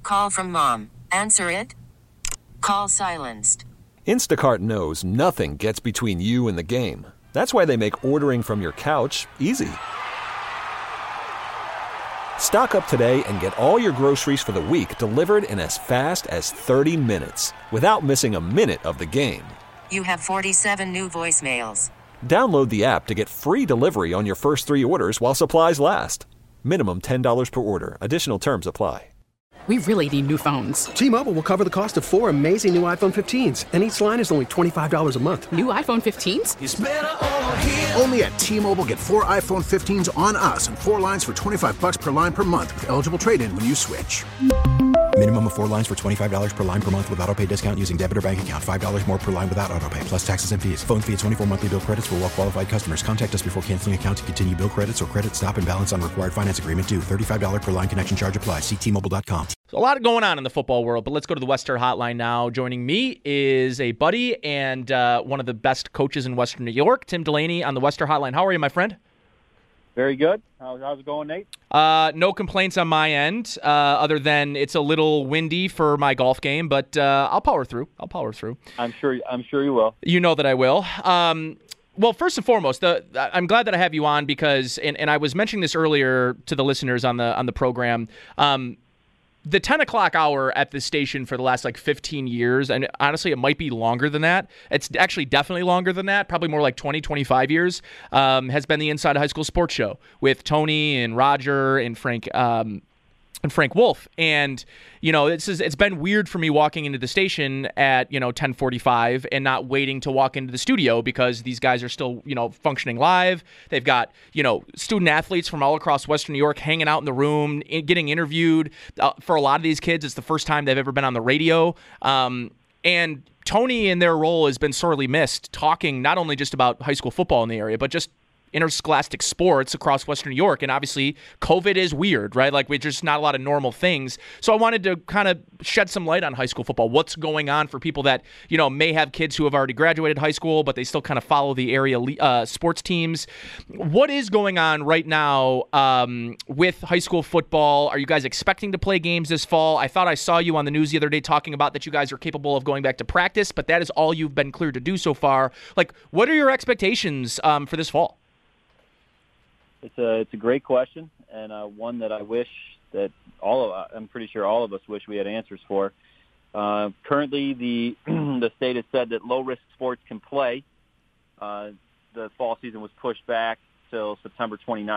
Call from mom. Answer it. Call silenced. Instacart knows nothing gets between you and the game. That's why they make ordering from your couch easy. Stock up today and get all your groceries for the week delivered in as fast as 30 minutes without missing a minute of the game. You have 47 new voicemails. Download the app to get free delivery on your first 3 orders while supplies last. Minimum $10 per order. Additional terms apply. We really need new phones. T-Mobile will cover the cost of 4 amazing new iPhone 15s, and each line is only $25 a month. New iPhone 15s? It's better over here. Only at T-Mobile, get 4 iPhone 15s on us and 4 lines for $25 per line per month with eligible trade-in when you switch. Minimum of 4 lines for $25 per line per month with autopay discount using debit or bank account. $5 more per line without autopay, plus taxes and fees. Phone fee at 24 monthly bill credits for well-qualified customers. Contact us before canceling account to continue bill credits or credit stop and balance on required finance agreement due. $35 per line connection charge applies. See T-Mobile.com. So a lot going on in the football world, but let's go to the Western Hotline now. Joining me is a buddy and one of the best coaches in Western New York, Tim Delaney on the Western Hotline. How are you, my friend? Very good. How's it going, Nate? No complaints on my end, other than it's a little windy for my golf game, but I'll power through. I'm sure you will. You know that I will. Well, first and foremost, I'm glad that I have you on because, and I was mentioning this earlier to the listeners on the program. The 10 o'clock hour at this station for the last 15 years, and honestly, it might be longer than that. It's actually definitely longer than that, probably more like 20, 25 years, has been the Inside High School Sports Show with Tony and Roger and Frank Wolf. And, it's been weird for me walking into the station at, 10:45 and not waiting to walk into the studio because these guys are still, functioning live. They've got, student athletes from all across Western New York hanging out in the room, getting interviewed. For a lot of these kids, it's the first time they've ever been on the radio. And Tony in their role has been sorely missed, talking not only just about high school football in the area, but just interscholastic sports across Western New York. And obviously COVID is weird, right? We're just not a lot of normal things. So I wanted to kind of shed some light on high school football. What's going on for people that, may have kids who have already graduated high school, but they still kind of follow the area sports teams. What is going on right now with high school football? Are you guys expecting to play games this fall? I thought I saw you on the news the other day talking about that you guys are capable of going back to practice, but that is all you've been cleared to do so far. What are your expectations for this fall? It's a great question, and one that I wish that I'm pretty sure all of us wish we had answers for. Currently, the the state has said that low-risk sports can play. The fall season was pushed back till September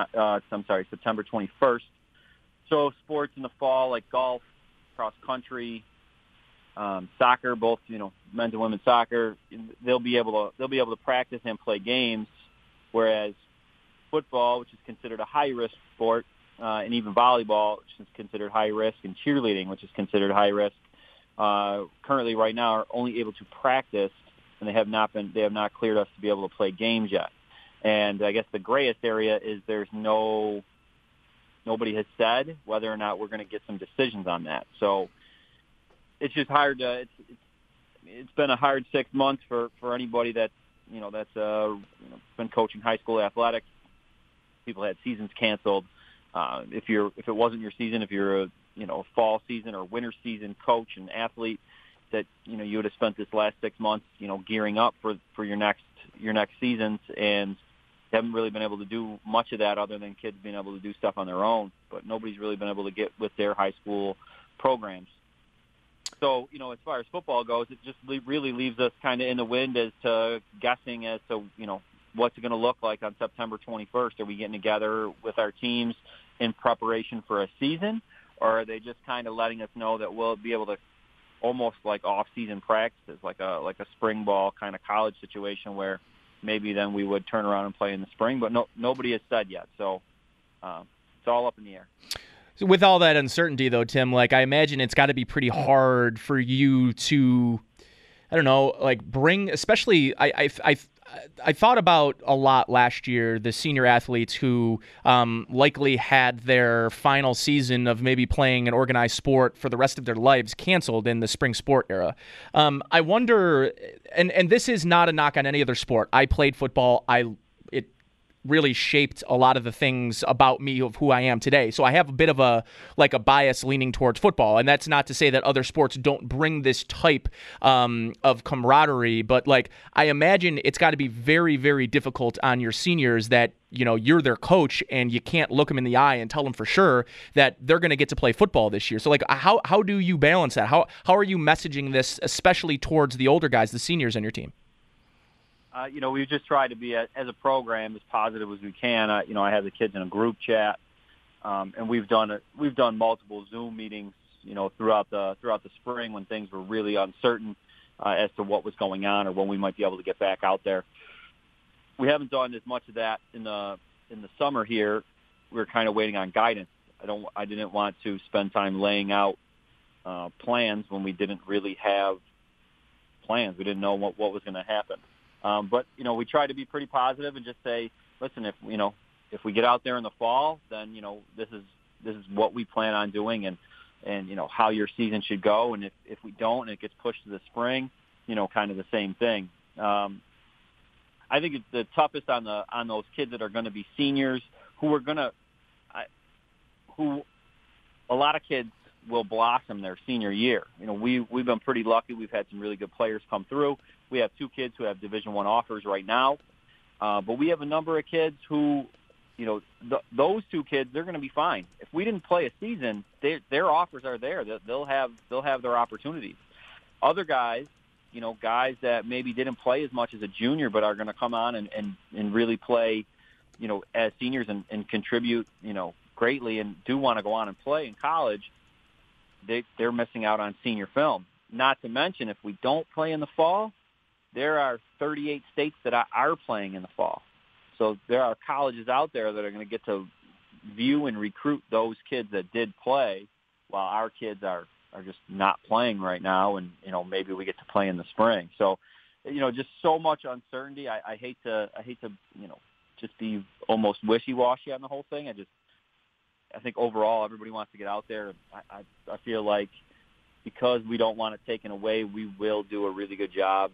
21st. So sports in the fall like golf, cross country, soccer, both men's and women's soccer, they'll be able to practice and play games, whereas football, which is considered a high-risk sport, and even volleyball, which is considered high-risk, and cheerleading, which is considered high-risk, currently right now are only able to practice, and they have not cleared us to be able to play games yet. And I guess the grayest area is nobody has said whether or not we're going to get some decisions on that. So it's just hard to. It's been a hard 6 months for anybody that's been coaching high school athletics. People had seasons canceled. If it wasn't your season, if you're a fall season or winter season coach and athlete, that you would have spent this last 6 months gearing up for your next seasons, and haven't really been able to do much of that other than kids being able to do stuff on their own. But nobody's really been able to get with their high school programs. So as far as football goes, it just really leaves us kind of in the wind as to guessing as to what's it going to look like on September 21st? Are we getting together with our teams in preparation for a season, or are they just kind of letting us know that we'll be able to almost like off-season practices, like a spring ball kind of college situation where maybe then we would turn around and play in the spring? But nobody has said yet, so it's all up in the air. So with all that uncertainty, though, Tim, I imagine it's got to be pretty hard for you to, bring, especially I thought about a lot last year the senior athletes who likely had their final season of maybe playing an organized sport for the rest of their lives canceled in the spring sport era. I wonder, and this is not a knock on any other sport. I played football. really shaped a lot of the things about me of who I am today. So I have a bit of a bias leaning towards football, and that's not to say that other sports don't bring this type of camaraderie, but like I imagine it's got to be very, very difficult on your seniors that you're their coach and you can't look them in the eye and tell them for sure that they're going to get to play football this year. So like how do you balance that? How are you messaging this, especially towards the older guys, the seniors on your team? We just try to be, as a program, as positive as we can. I have the kids in a group chat, and we've done multiple Zoom meetings, throughout the spring when things were really uncertain as to what was going on or when we might be able to get back out there. We haven't done as much of that in the summer here. We're kind of waiting on guidance. I didn't want to spend time laying out plans when we didn't really have plans. We didn't know what was going to happen. But we try to be pretty positive and just say, listen, if we get out there in the fall, then this is what we plan on doing, and how your season should go. And if we don't, and it gets pushed to the spring, kind of the same thing. I think it's the toughest on those kids that are going to be seniors who a lot of kids will blossom their senior year. We've been pretty lucky. We've had some really good players come through. We have 2 kids who have Division I offers right now, but we have a number of kids who, those 2 kids, they're going to be fine. If we didn't play a season, their offers are there. They'll have their opportunities. Other guys, guys that maybe didn't play as much as a junior, but are going to come on and really play, as seniors and contribute, greatly, and do want to go on and play in college. They're missing out on senior film. Not to mention, if we don't play in the fall, there are 38 states that are playing in the fall. So there are colleges out there that are going to get to view and recruit those kids that did play, while our kids are just not playing right now, and maybe we get to play in the spring. So just so much uncertainty. I hate to just be almost wishy-washy on the whole thing. I think overall everybody wants to get out there. I feel like because we don't want it taken away, we will do a really good job,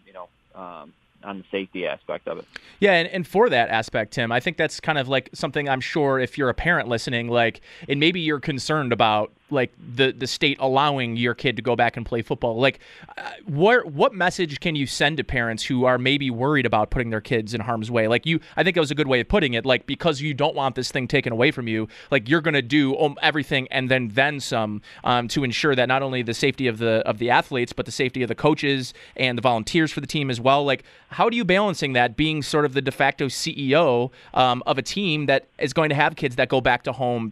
on the safety aspect of it. Yeah, and for that aspect, Tim, I think that's kind of like something I'm sure if you're a parent listening, like, and maybe you're concerned about like the state allowing your kid to go back and play football. Like, what message can you send to parents who are maybe worried about putting their kids in harm's way? Like I think that was a good way of putting it. Like, because you don't want this thing taken away from you, like you're going to do everything and then some to ensure that not only the safety of the athletes, but the safety of the coaches and the volunteers for the team as well. Like, how do you balancing that, being sort of the de facto CEO of a team that is going to have kids that go back home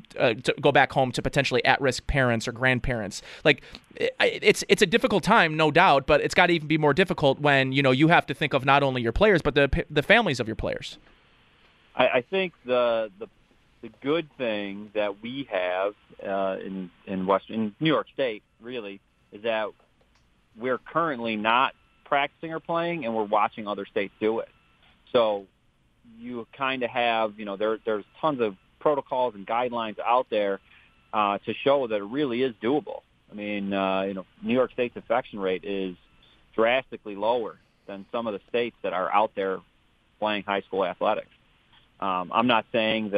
to potentially at-risk parents or grandparents? Like, it's a difficult time, no doubt, but it's got to even be more difficult when you have to think of not only your players but the families of your players. I think the good thing that we have in New York State really is that we're currently not practicing or playing, and we're watching other states do it. So you kind of have, there's tons of protocols and guidelines out there to show that it really is doable. I mean, New York State's infection rate is drastically lower than some of the states that are out there playing high school athletics. I'm not saying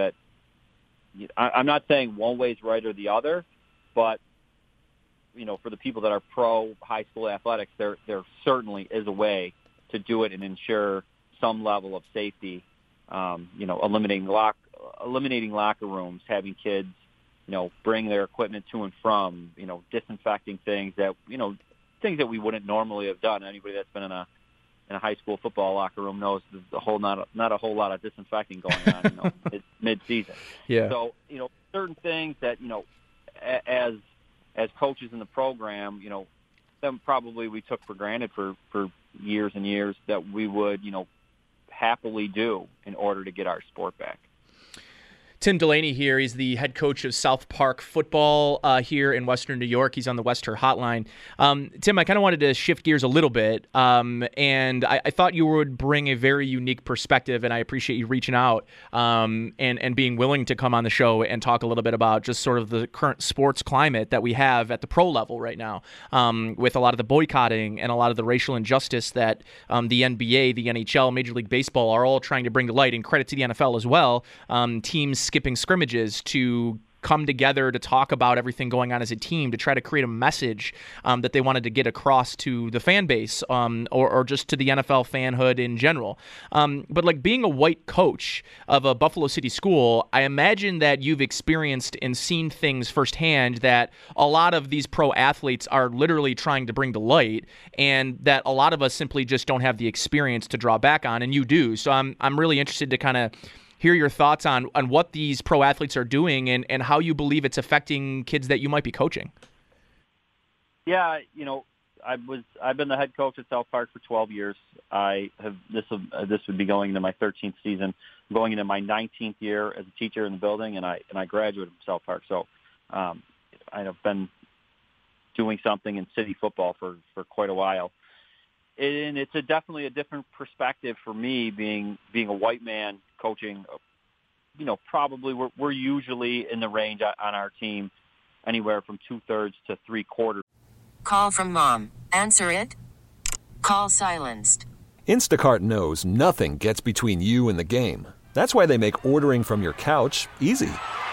one way is right or the other, but for the people that are pro high school athletics, there certainly is a way to do it and ensure some level of safety. Eliminating locker rooms, having kids, bring their equipment to and from, disinfecting things that we wouldn't normally have done. Anybody that's been in a high school football locker room knows there's not a whole lot of disinfecting going on, mid-season. Yeah. So, certain things that, as coaches in the program, that probably we took for granted for years and years that we would, happily do in order to get our sport back. Tim Delaney here. He's the head coach of South Park football here in Western New York. He's on the West Her Hotline. Tim, I kind of wanted to shift gears a little bit, and I thought you would bring a very unique perspective, and I appreciate you reaching out and being willing to come on the show and talk a little bit about just sort of the current sports climate that we have at the pro level right now, with a lot of the boycotting and a lot of the racial injustice that the NBA, the NHL, Major League Baseball are all trying to bring to light, and credit to the NFL as well. Teams skipping scrimmages to come together to talk about everything going on as a team, to try to create a message that they wanted to get across to the fan base, or just to the NFL fanhood in general. But like being a white coach of a Buffalo City school, I imagine that you've experienced and seen things firsthand that a lot of these pro athletes are literally trying to bring to light, and that a lot of us simply just don't have the experience to draw back on, and you do. So I'm really interested to kind of hear your thoughts on what these pro athletes are doing and how you believe it's affecting kids that you might be coaching. Yeah, I've been the head coach at South Park for 12 years. This would be going into my 13th season, going into my 19th year as a teacher in the building, and I graduated from South Park. So I've been doing something in city football for quite a while. And it's definitely a different perspective for me being a white man coaching. Probably we're usually in the range on our team anywhere from 2/3 to 3/4. Call from mom. Answer it. Call silenced. Instacart knows nothing gets between you and the game. That's why they make ordering from your couch easy.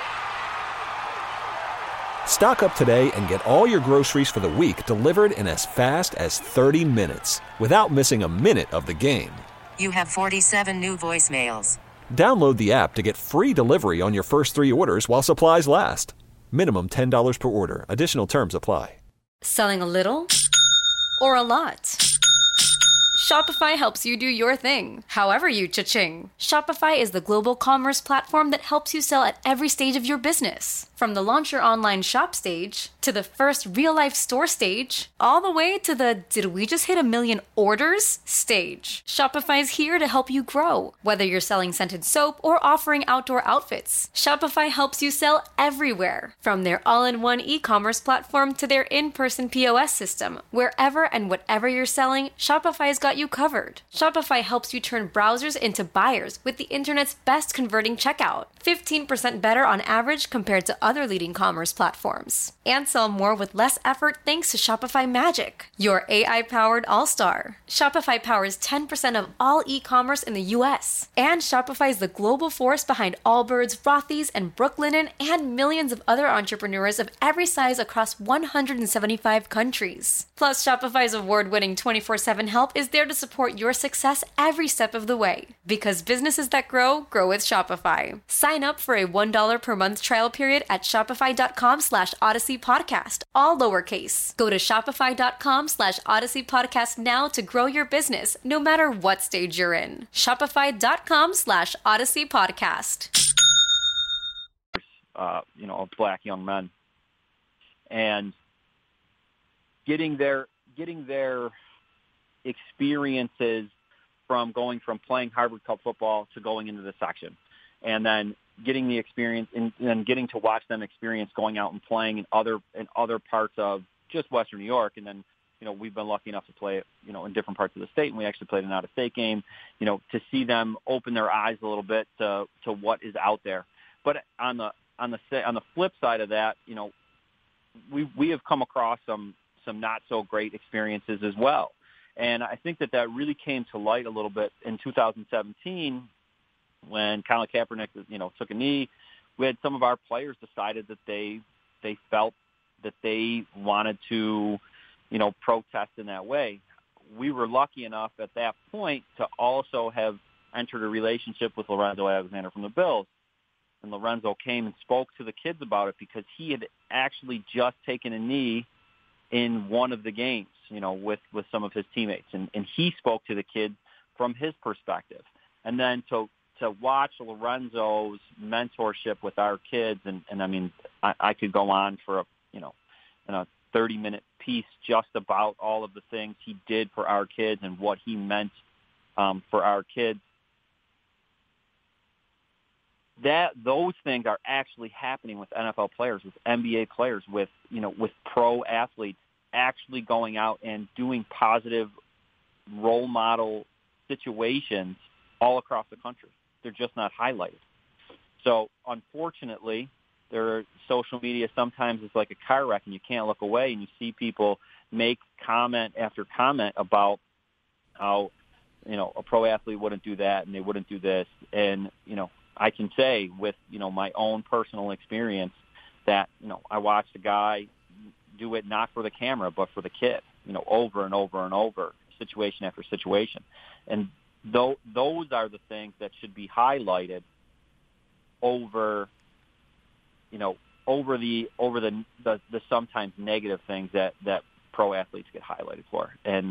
Stock up today and get all your groceries for the week delivered in as fast as 30 minutes without missing a minute of the game. You have 47 new voicemails. Download the app to get free delivery on your first 3 orders while supplies last. Minimum $10 per order. Additional terms apply. Selling a little or a lot? Shopify helps you do your thing, however you cha-ching. Shopify is the global commerce platform that helps you sell at every stage of your business. From the launch your online shop stage, to the first real-life store stage, all the way to the did we just hit 1 million orders stage. Shopify's here to help you grow. Whether you're selling scented soap or offering outdoor outfits, Shopify helps you sell everywhere. From their all-in-one e-commerce platform to their in-person POS system, wherever and whatever you're selling, Shopify's got you covered. Shopify helps you turn browsers into buyers with the internet's best converting checkout. 15% better on average compared to other leading commerce platforms. And sell more with less effort thanks to Shopify Magic, your AI-powered all-star. Shopify powers 10% of all e-commerce in the U.S. And Shopify is the global force behind Allbirds, Rothy's, and Brooklinen, and millions of other entrepreneurs of every size across 175 countries. Plus, Shopify's award-winning 24/7 help is there to support your success every step of the way. Because businesses that grow, grow with Shopify. Sign up for a $1 per month trial period at shopify.com/Odyssey Podcast, all lowercase. Go to shopify.com/Odyssey Podcast now to grow your business, no matter what stage you're in. Shopify.com/Odyssey Podcast. Of black young men, and getting their experiences from going from playing Harvard Cup football to going into the section, and then getting the experience and then getting to watch them experience going out and playing in other parts of just Western New York. And then, we've been lucky enough to play, in different parts of the state, and we actually played an out-of-state game, to see them open their eyes a little bit to what is out there. But on the flip side of that, we have come across some not so great experiences as well. And I think that really came to light a little bit in 2017 when Colin Kaepernick, took a knee. We had some of our players decided that they felt that they wanted to, protest in that way. We were lucky enough at that point to also have entered a relationship with Lorenzo Alexander from the Bills. And Lorenzo came and spoke to the kids about it because he had actually just taken a knee in one of the games, with some of his teammates. And he spoke to the kids from his perspective. And then to watch Lorenzo's mentorship with our kids, and I mean, I could go on for a 30-minute piece just about all of the things he did for our kids and what he meant for our kids. those things are actually happening with NFL players, with NBA players, with pro athletes actually going out and doing positive role model situations all across the country. They're just not highlighted. So unfortunately, social media sometimes is like a car wreck, and you can't look away, and you see people make comment after comment about how, a pro athlete wouldn't do that and they wouldn't do this. And, I can say with, my own personal experience that, I watched a guy do it not for the camera, but for the kid, over and over and over, situation after situation. And those are the things that should be highlighted over the sometimes negative things that pro athletes get highlighted for. And,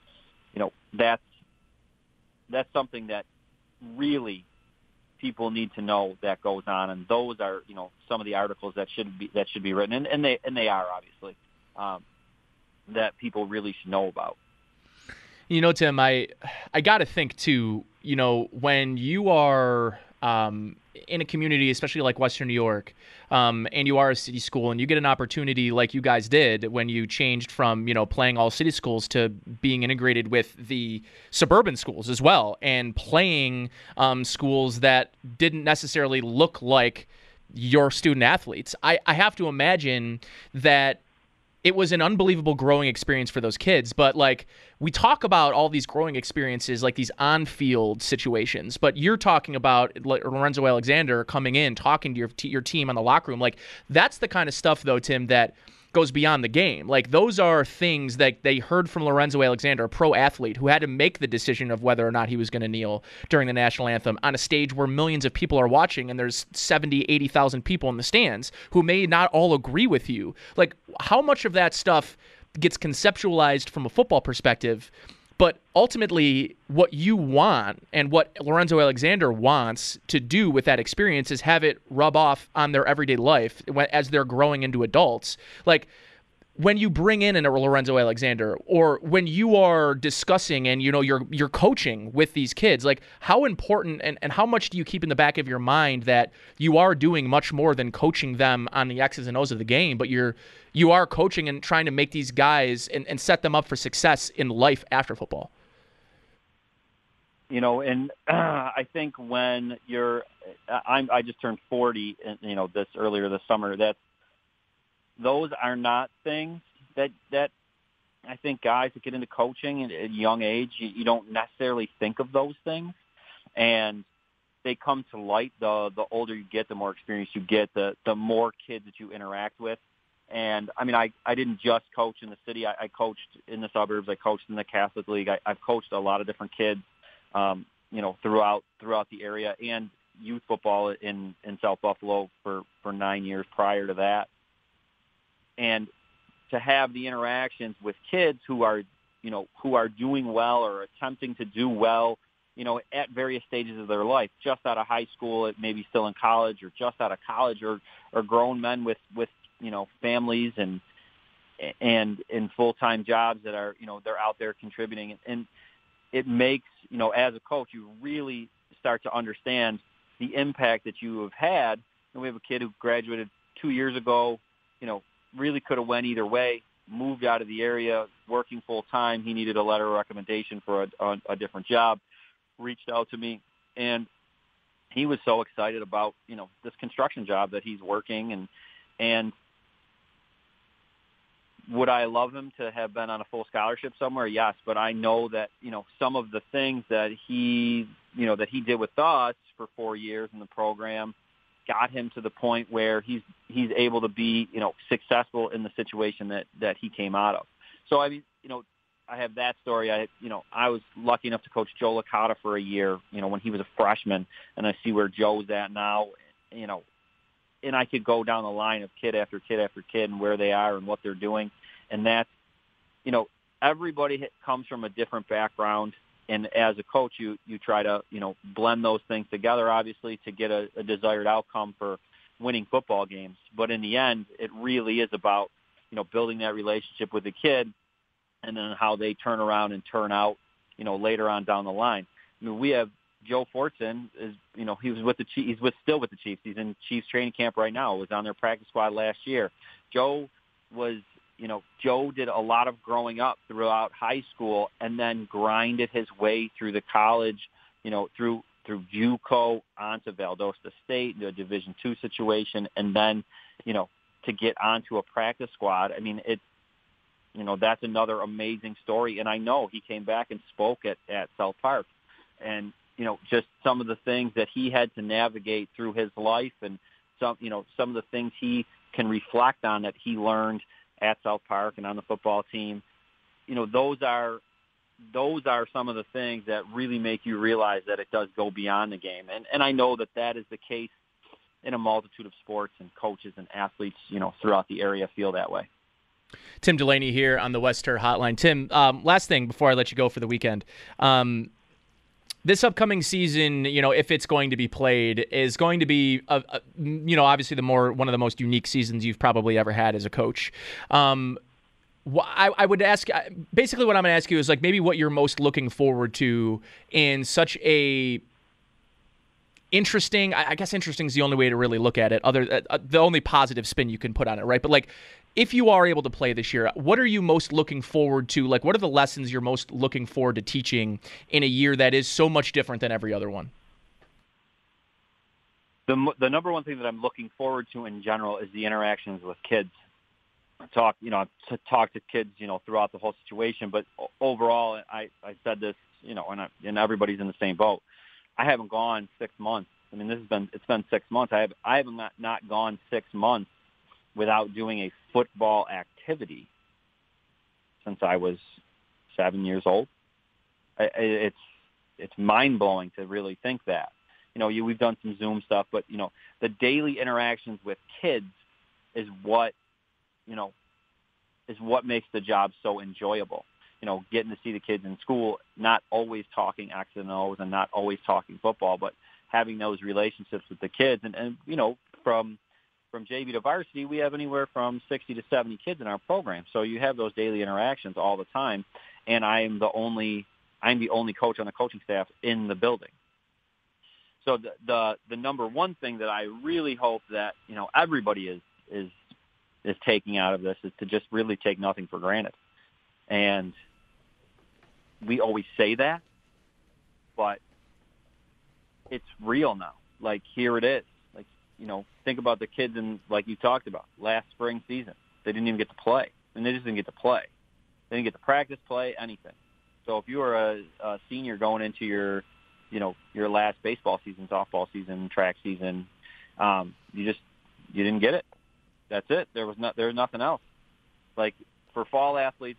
that's something that really people need to know that goes on. And those are, some of the articles that should be written. And they are obviously, that people really should know about. Tim, I got to think too, when you are in a community, especially like Western New York, and you are a city school and you get an opportunity like you guys did when you changed from, playing all city schools to being integrated with the suburban schools as well, and playing schools that didn't necessarily look like your student athletes. I have to imagine that it was an unbelievable growing experience for those kids. But like, we talk about all these growing experiences, like these on-field situations, but you're talking about Lorenzo Alexander coming in, talking to your team on the locker room. Like, that's the kind of stuff though, Tim, that goes beyond the game. Like, those are things that they heard from Lorenzo Alexander, a pro athlete who had to make the decision of whether or not he was going to kneel during the national anthem on a stage where millions of people are watching, and there's 70, 80,000 people in the stands who may not all agree with you. Like, how much of that stuff gets conceptualized from a football perspective, but ultimately what you want and what Lorenzo Alexander wants to do with that experience is have it rub off on their everyday life as they're growing into adults. Like, when you bring in a Lorenzo Alexander, or when you are discussing and you're coaching with these kids, like, how important and how much do you keep in the back of your mind that you are doing much more than coaching them on the X's and O's of the game, but you are coaching and trying to make these guys and set them up for success in life after football? And I think when I just turned 40, earlier this summer, those are not things that I think guys that get into coaching at a young age, you don't necessarily think of those things. And they come to light the older you get, the more experience you get, the more kids that you interact with. And, I mean, I didn't just coach in the city. I coached in the suburbs. I coached in the Catholic League. I've coached a lot of different kids, throughout the area, and youth football in South Buffalo for 9 years prior to that. And to have the interactions with kids who are doing well or attempting to do well, at various stages of their life, just out of high school, maybe still in college, or just out of college, or grown men with families and in full-time jobs that are, they're out there contributing. And it makes, as a coach, you really start to understand the impact that you have had. And we have a kid who graduated 2 years ago, really could have went either way, moved out of the area, working full-time. He needed a letter of recommendation for a different job, reached out to me, and he was so excited about, this construction job that he's working. And would I love him to have been on a full scholarship somewhere? Yes, but I know that, some of the things that he did with us for 4 years in the program got him to the point where he's able to be, successful in the situation that he came out of. So, I mean, I have that story. I was lucky enough to coach Joe Licata for a year, when he was a freshman, and I see where Joe's at now, and I could go down the line of kid after kid after kid and where they are and what they're doing. And that's, everybody comes from a different background. And as a coach, you try to, blend those things together, obviously, to get a desired outcome for winning football games. But in the end, it really is about, building that relationship with the kid, and then how they turn around and turn out, later on down the line. I mean, we have Joe Fortson is, he was with the Chiefs. Still with the Chiefs. He's in Chiefs training camp right now. Was on their practice squad last year. Joe did a lot of growing up throughout high school and then grinded his way through the college, through JUCO onto Valdosta State, into a Division II situation, and then, to get onto a practice squad. I mean, that's another amazing story. And I know he came back and spoke at South Park, and, just some of the things that he had to navigate through his life, and some of the things he can reflect on that he learned at South Park and on the football team. Those are some of the things that really make you realize that it does go beyond the game. And I know that is the case in a multitude of sports, and coaches and athletes, throughout the area feel that way. Tim Delaney here on the Wester Hotline. Tim, last thing before I let you go for the weekend. This upcoming season, if it's going to be played, is going to be, obviously one of the most unique seasons you've probably ever had as a coach. I would ask, basically what I'm going to ask you is maybe what you're most looking forward to in such a interesting, I guess interesting is the only way to really look at it, the only positive spin you can put on it, right? But if you are able to play this year, what are you most looking forward to? What are the lessons you're most looking forward to teaching in a year that is so much different than every other one? The number one thing that I'm looking forward to in general is the interactions with kids. Talk to kids, throughout the whole situation. But overall, I said this, and everybody's in the same boat. I haven't gone 6 months. I mean, it's been 6 months. I have not gone 6 months without doing a football activity since I was 7 years old. It's mind blowing to really think that. We've done some Zoom stuff, but the daily interactions with kids is what makes the job so enjoyable. Getting to see the kids in school, not always talking X's and O's and not always talking football, but having those relationships with the kids. And from JV to varsity, we have anywhere from 60 to 70 kids in our program. So you have those daily interactions all the time. And I'm the only coach on the coaching staff in the building. So the number one thing that I really hope that, everybody is taking out of this is to just really take nothing for granted. And we always say that, but it's real now. Here it is. Think about the kids like you talked about, last spring season. They didn't even get to play. And they just didn't get to play. They didn't get to practice, play, anything. So if you were a senior going into your last baseball season, softball season, track season, you didn't get it. That's it. There was nothing else. For fall athletes,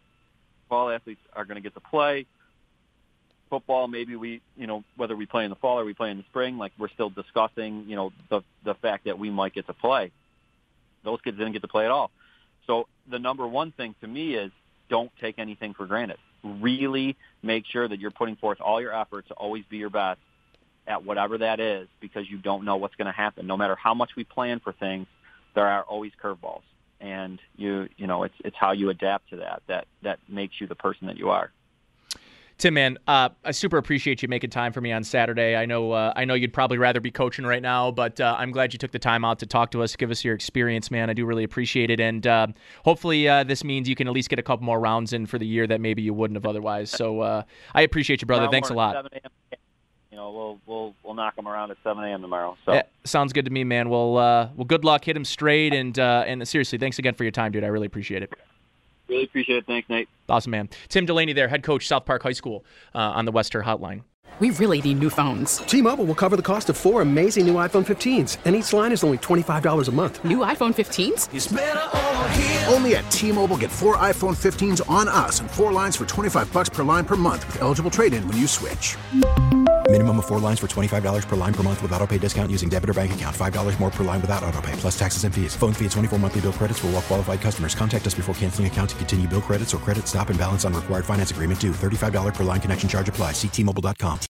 fall athletes are going to get to play. Football, maybe whether we play in the fall or we play in the spring, we're still discussing, the fact that we might get to play. Those kids didn't get to play at all. So the number one thing to me is don't take anything for granted. Really make sure that you're putting forth all your efforts to always be your best at whatever that is, because you don't know what's going to happen. No matter how much we plan for things, there are always curveballs. And it's how you adapt to that makes you the person that you are. Tim, man, I super appreciate you making time for me on Saturday. I know you'd probably rather be coaching right now, but I'm glad you took the time out to talk to us, give us your experience, man. I do really appreciate it, and hopefully this means you can at least get a couple more rounds in for the year that maybe you wouldn't have otherwise. So I appreciate you, brother. Thanks a lot. 7 a.m. We'll knock them around at 7 a.m. tomorrow. So yeah, sounds good to me, man. Well, good luck. Hit him straight, and seriously, thanks again for your time, dude. I really appreciate it. Really appreciate it. Thanks, Nate. Awesome, man. Tim Delaney there, head coach, South Park High School, on the Wester Hotline. We really need new phones. T-Mobile will cover the cost of 4 amazing new iPhone 15s, and each line is only $25 a month. New iPhone 15s? It's better over here. Only at T-Mobile, get 4 iPhone 15s on us and 4 lines for $25 per line per month with eligible trade-in when you switch. Minimum of 4 lines for $25 per line per month with autopay discount using debit or bank account. $5 more per line without autopay, plus taxes and fees. Phone fee at 24 monthly bill credits for well-qualified customers. Contact us before canceling account to continue bill credits or credit stop and balance on required finance agreement due. $35 per line connection charge applies. See T-Mobile.com.